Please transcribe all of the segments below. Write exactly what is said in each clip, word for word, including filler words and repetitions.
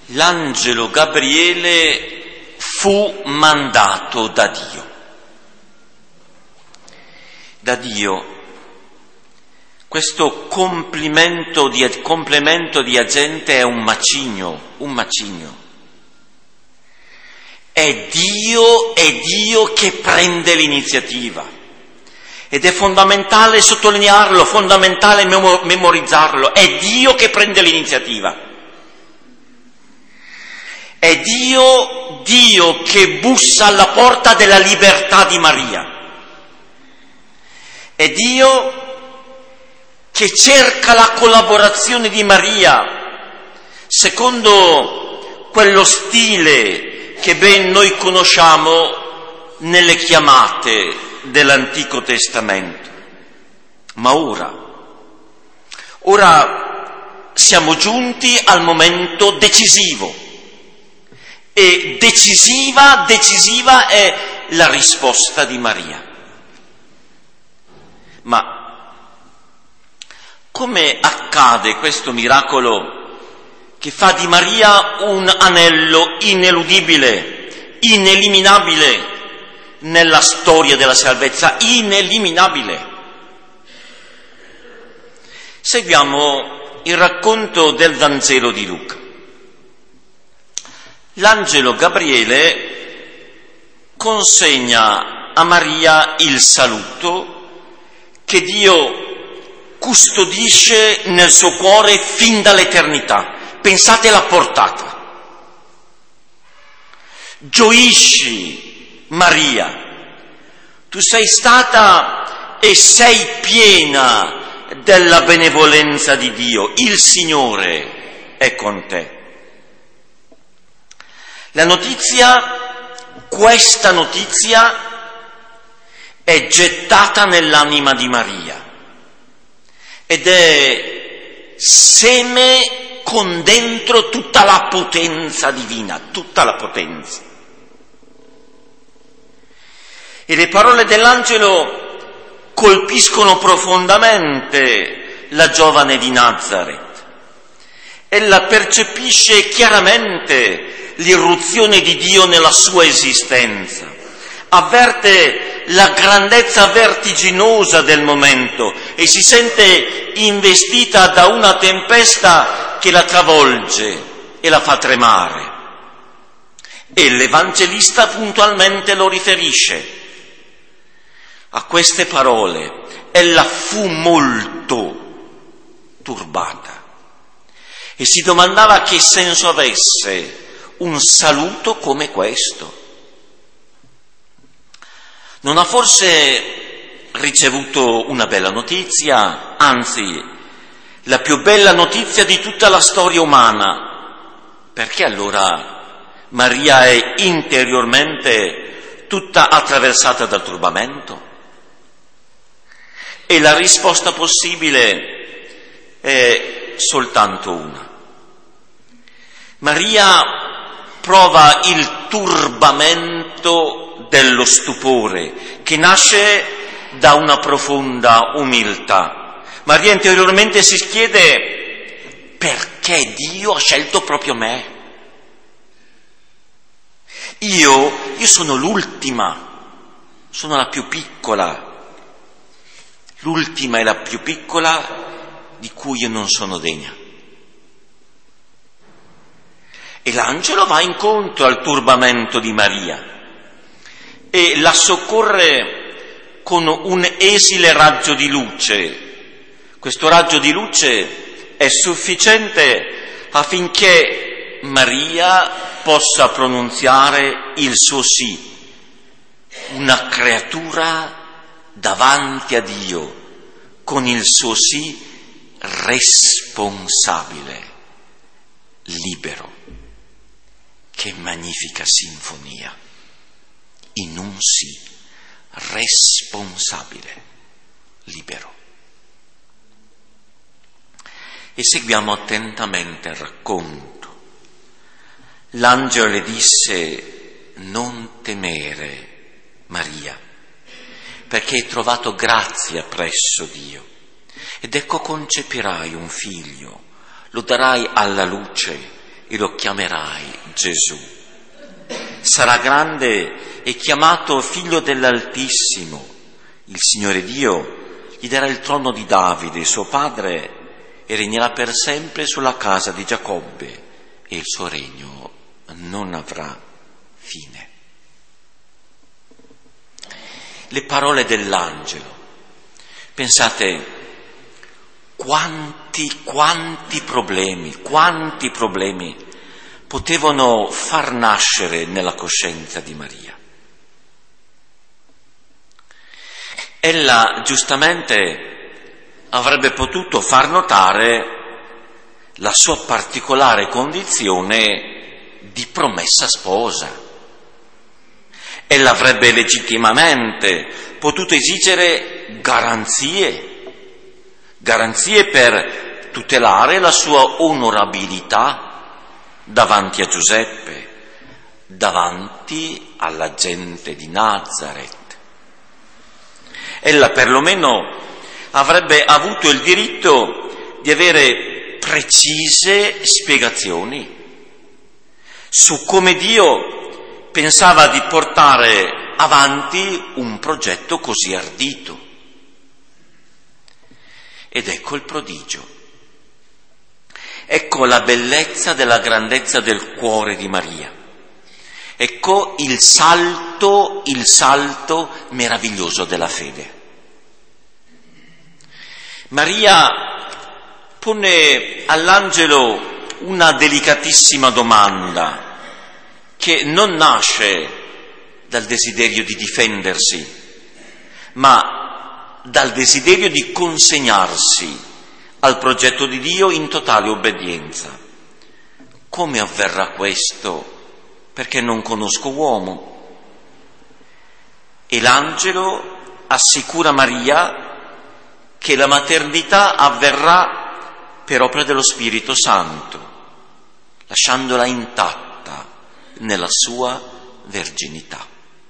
l'angelo Gabriele fu mandato da Dio. Da Dio. Questo complemento di, complemento di agente è un macigno, un macigno. È Dio, è Dio che prende l'iniziativa. Ed è fondamentale sottolinearlo, fondamentale memorizzarlo. È Dio che prende l'iniziativa. È Dio, Dio che bussa alla porta della libertà di Maria. È Dio che cerca la collaborazione di Maria secondo quello stile che ben noi conosciamo nelle chiamate dell'Antico Testamento. Ma ora, ora siamo giunti al momento decisivo e decisiva, decisiva è la risposta di Maria. Ma come accade questo miracolo che fa di Maria un anello ineludibile, ineliminabile nella storia della salvezza, ineliminabile? Seguiamo il racconto del Vangelo di Luca. L'angelo Gabriele consegna a Maria il saluto che Dio custodisce nel suo cuore fin dall'eternità. Pensate alla portata. Gioisci, Maria, tu sei stata e sei piena della benevolenza di Dio. Il Signore è con te. La notizia, questa notizia, è gettata nell'anima di Maria ed è seme con dentro tutta la potenza divina, tutta la potenza. E le parole dell'angelo colpiscono profondamente la giovane di Nazaret. Ella percepisce chiaramente l'irruzione di Dio nella sua esistenza, avverte la grandezza vertiginosa del momento e si sente investita da una tempesta che la travolge e la fa tremare. E l'Evangelista puntualmente lo riferisce. A queste parole ella fu molto turbata e si domandava che senso avesse un saluto come questo. Non ha forse ricevuto una bella notizia, anzi, la più bella notizia di tutta la storia umana? Perché allora Maria è interiormente tutta attraversata dal turbamento? E la risposta possibile è soltanto una. Maria prova il turbamento dello stupore che nasce da una profonda umiltà. Maria interiormente si chiede: perché Dio ha scelto proprio me? Io, io sono l'ultima, sono la più piccola, l'ultima e la più piccola di cui io non sono degna. E l'angelo va incontro al turbamento di Maria e la soccorre con un esile raggio di luce. Questo raggio di luce è sufficiente affinché Maria possa pronunziare il suo sì, una creatura davanti a Dio, con il suo sì responsabile, libero. Che magnifica sinfonia, in un sì responsabile, libero. E seguiamo attentamente il racconto. L'angelo le disse: non temere, Maria, perché hai trovato grazia presso Dio. Ed ecco concepirai un figlio, lo darai alla luce e e lo chiamerai Gesù. Sarà grande e chiamato figlio dell'Altissimo. Il Signore Dio gli darà il trono di Davide, suo padre, e regnerà per sempre sulla casa di Giacobbe, e il suo regno non avrà fine. Le parole dell'angelo. Pensate quanti, quanti problemi, quanti problemi potevano far nascere nella coscienza di Maria. Ella giustamente avrebbe potuto far notare la sua particolare condizione di promessa sposa. Ella avrebbe legittimamente potuto esigere garanzie, garanzie per tutelare la sua onorabilità davanti a Giuseppe, davanti alla gente di Nazaret. Ella perlomeno avrebbe avuto il diritto di avere precise spiegazioni su come Dio pensava di portare avanti un progetto così ardito. Ed ecco il prodigio. Ecco la bellezza della grandezza del cuore di Maria. Ecco il salto, il salto meraviglioso della fede. Maria pone all'angelo una delicatissima domanda che non nasce dal desiderio di difendersi, ma dal desiderio di consegnarsi al progetto di Dio in totale obbedienza. Come avverrà questo? Perché non conosco uomo. E l'angelo assicura Maria che la maternità avverrà per opera dello Spirito Santo, lasciandola intatta nella sua verginità.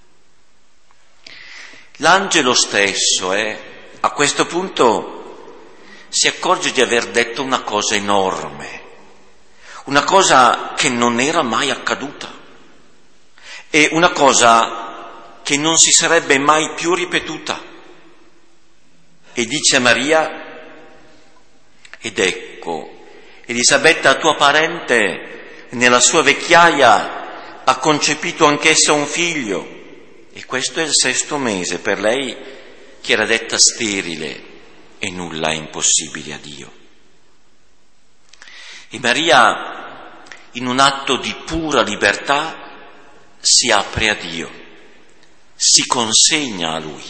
L'angelo stesso, eh, a questo punto, si accorge di aver detto una cosa enorme, una cosa che non era mai accaduta e una cosa che non si sarebbe mai più ripetuta. E dice a Maria: ed ecco, Elisabetta tua parente nella sua vecchiaia ha concepito anch'essa un figlio, e questo è il sesto mese per lei che era detta sterile, e nulla è impossibile a Dio. E Maria, in un atto di pura libertà, si apre a Dio, si consegna a Lui,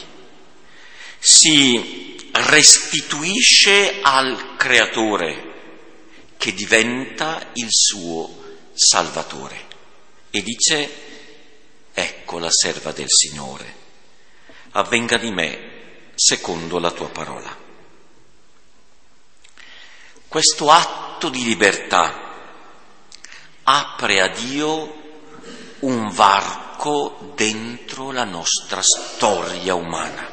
si restituisce al Creatore che diventa il suo Salvatore e dice: ecco la serva del Signore, avvenga di me secondo la tua parola. Questo atto di libertà apre a Dio un varco dentro la nostra storia umana,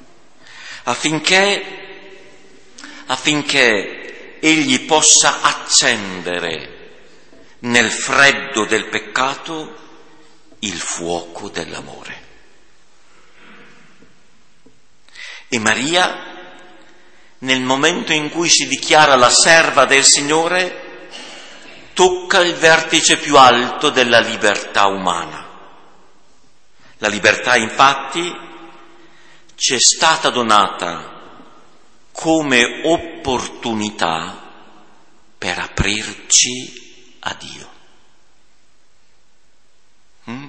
affinché, affinché Egli possa accendere nel freddo del peccato il fuoco dell'amore. E Maria, nel momento in cui si dichiara la serva del Signore, tocca il vertice più alto della libertà umana. La libertà, infatti, ci è stata donata come opportunità per aprirci a Dio. Mm?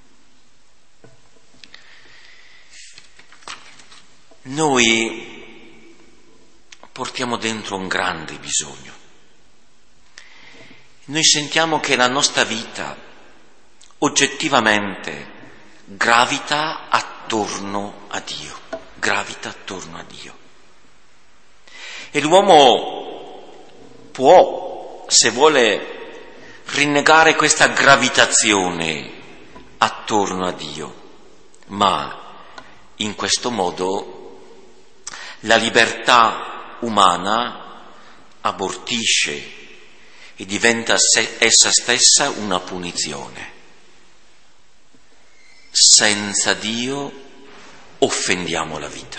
Noi portiamo dentro un grande bisogno. Noi sentiamo che la nostra vita oggettivamente gravita attorno a Dio, gravita attorno a Dio. E l'uomo può, se vuole, rinnegare questa gravitazione attorno a Dio, ma in questo modo la libertà umana abortisce e diventa se, essa stessa una punizione. Senza Dio offendiamo la vita.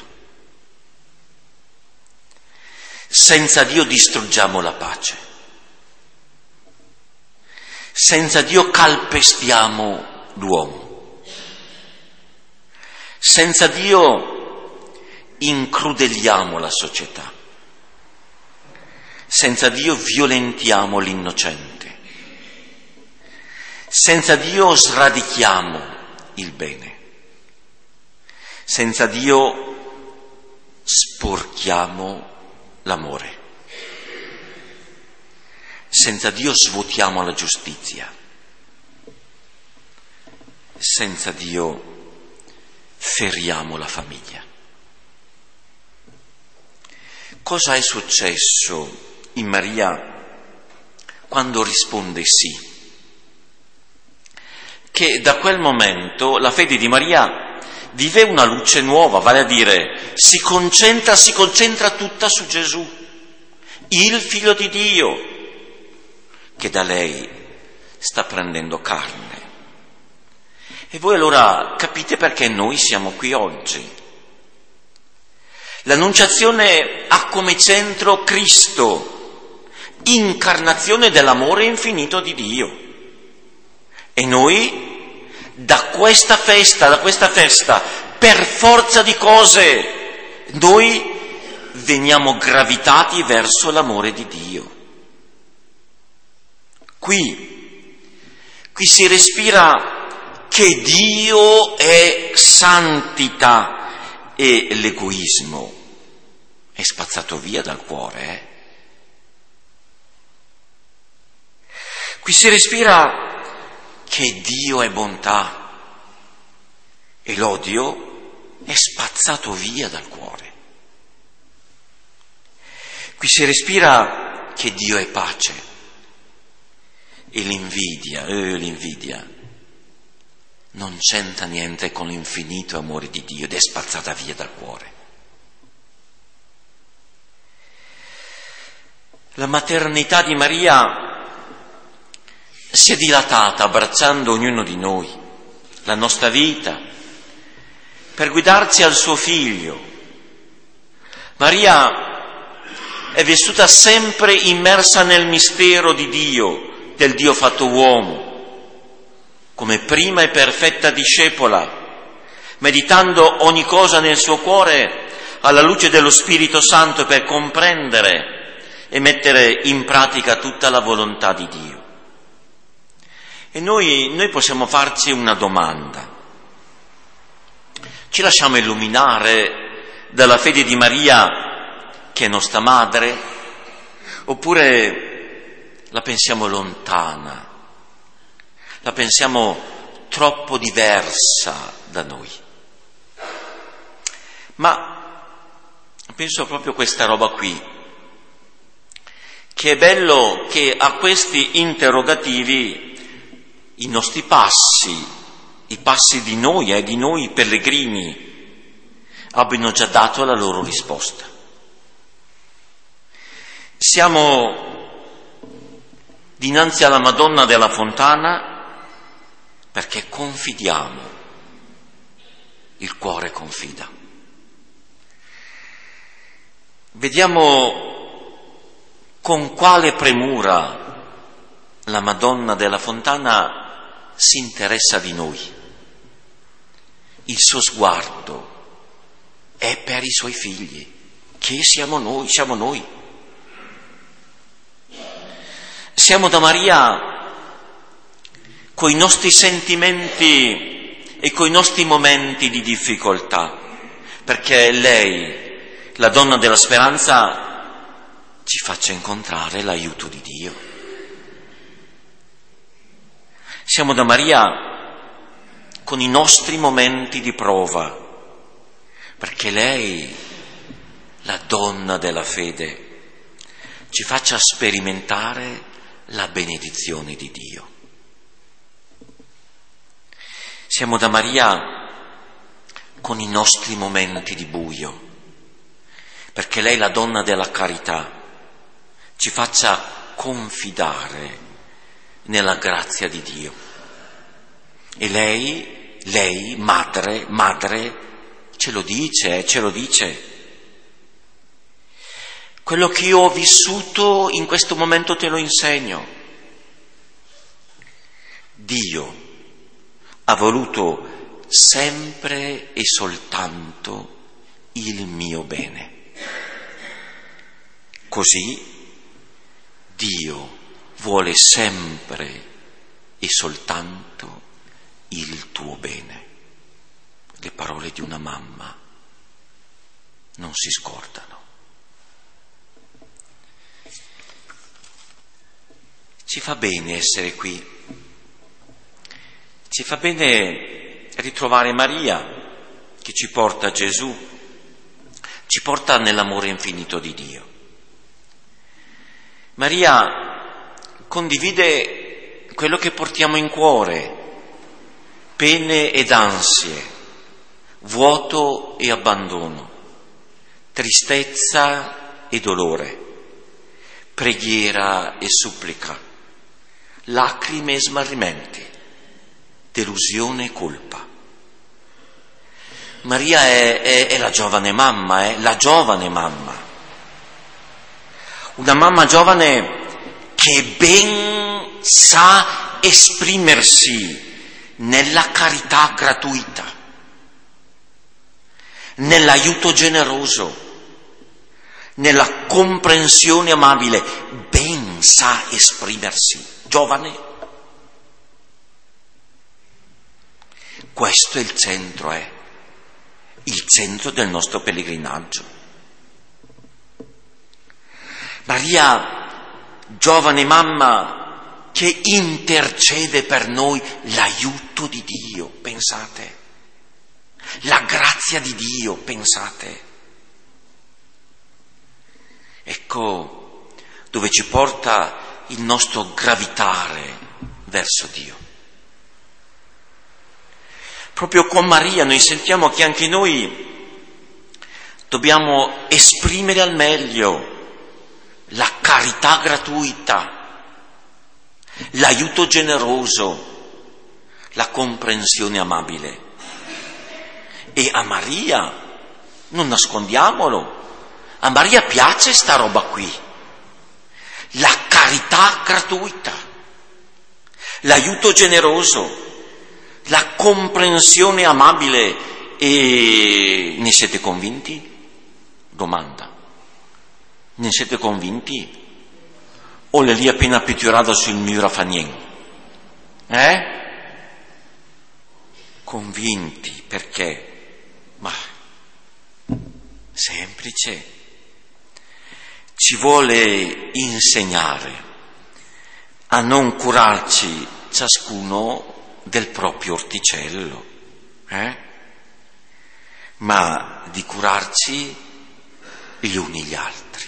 Senza Dio distruggiamo la pace. Senza Dio calpestiamo l'uomo. Senza Dio incrudelliamo la società. Senza Dio violentiamo l'innocente. Senza Dio sradichiamo il bene. Senza Dio sporchiamo l'amore. Senza Dio svuotiamo la giustizia. Senza Dio feriamo la famiglia. Cosa è successo in Maria quando risponde sì? Che da quel momento la fede di Maria vive una luce nuova, vale a dire si concentra, si concentra tutta su Gesù, il Figlio di Dio, che da lei sta prendendo carne. E voi allora capite perché noi siamo qui oggi. L'Annunciazione ha come centro Cristo, incarnazione dell'amore infinito di Dio. E noi da questa festa, da questa festa, per forza di cose, noi veniamo gravitati verso l'amore di Dio. Qui, qui si respira che Dio è santità e l'egoismo è spazzato via dal cuore. Eh? Qui si respira che Dio è bontà e l'odio è spazzato via dal cuore. Qui si respira che Dio è pace e l'invidia, eh, l'invidia non c'entra niente con l'infinito amore di Dio ed è spazzata via dal cuore. La maternità di Maria si è dilatata abbracciando ognuno di noi, la nostra vita, per guidarci al suo figlio. Maria è vissuta sempre immersa nel mistero di Dio, del Dio fatto uomo, come prima e perfetta discepola, meditando ogni cosa nel suo cuore alla luce dello Spirito Santo per comprendere e mettere in pratica tutta la volontà di Dio. E noi, noi possiamo farci una domanda. Ci lasciamo illuminare dalla fede di Maria, che è nostra madre, oppure la pensiamo lontana, la pensiamo troppo diversa da noi? Ma penso proprio questa roba qui, che è bello che a questi interrogativi i nostri passi, i passi di noi, eh, di noi pellegrini, abbiano già dato la loro risposta. Siamo dinanzi alla Madonna della Fontana perché confidiamo, il cuore confida. Vediamo con quale premura la Madonna della Fontana si interessa di noi. Il suo sguardo è per i suoi figli, che siamo noi, siamo noi. Siamo da Maria coi nostri sentimenti e coi nostri momenti di difficoltà, perché lei, la donna della speranza, ci faccia incontrare l'aiuto di Dio. Siamo da Maria con i nostri momenti di prova, perché lei, la donna della fede, ci faccia sperimentare la benedizione di Dio. Siamo da Maria con i nostri momenti di buio, perché lei, la donna della carità, ci faccia confidare nella grazia di Dio. E lei, lei, madre, madre, ce lo dice, eh, ce lo dice. Quello che io ho vissuto in questo momento te lo insegno. Dio ha voluto sempre e soltanto il mio bene. Così Dio vuole sempre e soltanto il tuo bene. Le parole di una mamma non si scordano. Ci fa bene essere qui, ci fa bene ritrovare Maria che ci porta a Gesù, ci porta nell'amore infinito di Dio. Maria condivide quello che portiamo in cuore, pene ed ansie, vuoto e abbandono, tristezza e dolore, preghiera e supplica, lacrime e smarrimenti, delusione e colpa. Maria è, è, è la giovane mamma, è la giovane mamma. Una mamma giovane che ben sa esprimersi nella carità gratuita, nell'aiuto generoso, nella comprensione amabile, ben sa esprimersi. Giovane. Questo è il centro, è il centro del nostro pellegrinaggio. Maria, giovane mamma che intercede per noi, l'aiuto di Dio, pensate, la grazia di Dio, pensate. Ecco dove ci porta il nostro gravitare verso Dio. Proprio con Maria noi sentiamo che anche noi dobbiamo esprimere al meglio la carità gratuita, l'aiuto generoso, la comprensione amabile. E a Maria, non nascondiamolo, a Maria piace sta roba qui. La carità gratuita, l'aiuto generoso, la comprensione amabile. E ne siete convinti? Domanda. Ne siete convinti? O le lì appena pitturata sul muro a fa niente? Eh? Convinti, perché? Ma semplice. Ci vuole insegnare a non curarci ciascuno del proprio orticello, eh? ma di curarci gli uni gli altri.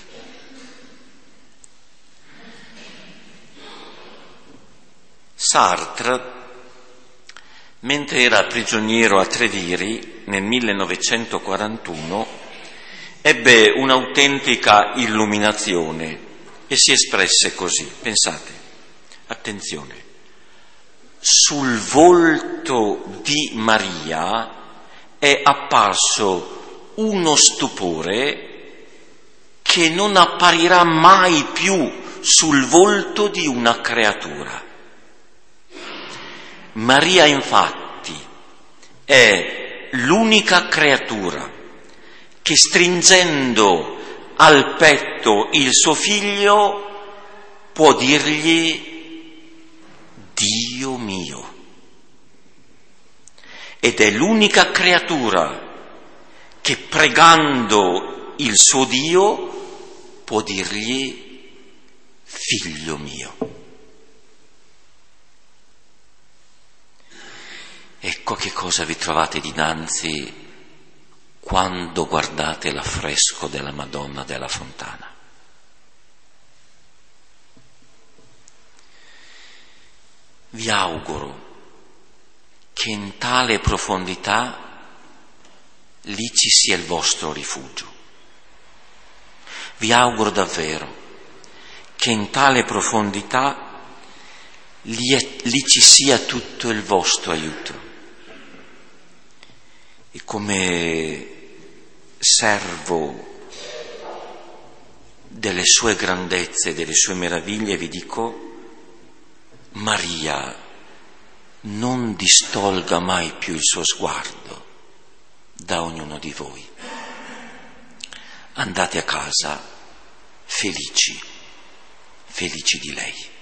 Sartre, mentre era prigioniero a Treviri nel millenovecentoquarantuno, ebbe un'autentica illuminazione e si espresse così. Pensate, attenzione, sul volto di Maria è apparso uno stupore che non apparirà mai più sul volto di una creatura. Maria, infatti, è l'unica creatura che, stringendo al petto il suo figlio, può dirgli Dio mio. Ed è l'unica creatura che, pregando il suo Dio, può dirgli figlio mio. Ecco che cosa vi trovate dinanzi quando guardate l'affresco della Madonna della Fontana. Vi auguro che in tale profondità lì ci sia il vostro rifugio. Vi auguro davvero che in tale profondità lì, è, lì ci sia tutto il vostro aiuto. E come servo delle sue grandezze, delle sue meraviglie, vi dico: Maria non distolga mai più il suo sguardo da ognuno di voi. Andate a casa felici, felici di lei.